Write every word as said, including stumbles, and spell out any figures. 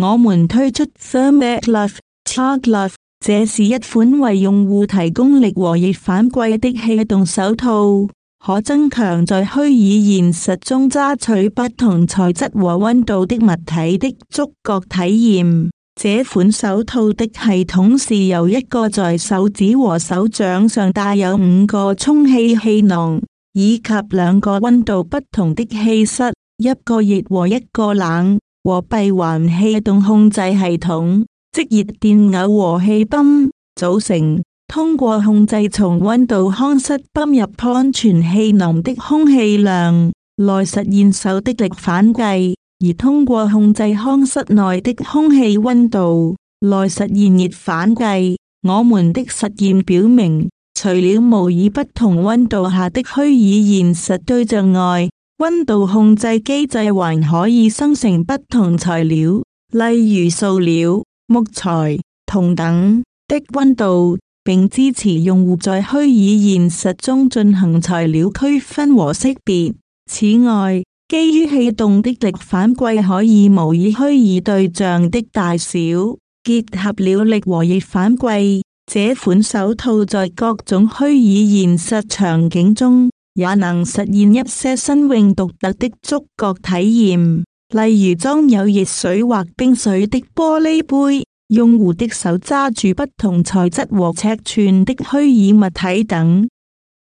我們推出 ThermaGlove、CharGlove， 這是一款為用戶提供力和熱反饋的氣動手套，可增強在虛擬現實中抓取不同材質和溫度的物體的觸覺體驗。這款手套的系統是由一個在手指和手掌上帶有五個充氣氣囊，以及兩個溫度不同的氣室，一個熱和一個冷，和閉環氣動控制系統，即熱電偶和氣泵組成。通過控制從溫度康室泵入安全氣囊的空氣量，來實現手的力反饋；而通過控制康室內的空氣溫度，來實現熱反饋。我們的實驗表明，除了模擬不同溫度下的虛擬現實對象外，溫度控制機制還可以生成不同材料，例如塑料、木材、銅等的溫度，並支持用戶在虛擬現實中進行材料區分和識別。此外，基於氣動的力反饋可以模擬虛擬對象的大小，結合了力和熱反饋，這款手套在各種虛擬現實場景中也能實現一些新穎獨特的觸覺體驗，例如裝有熱水或冰水的玻璃杯，用戶的手揸住不同材質和尺寸的虛擬物體等。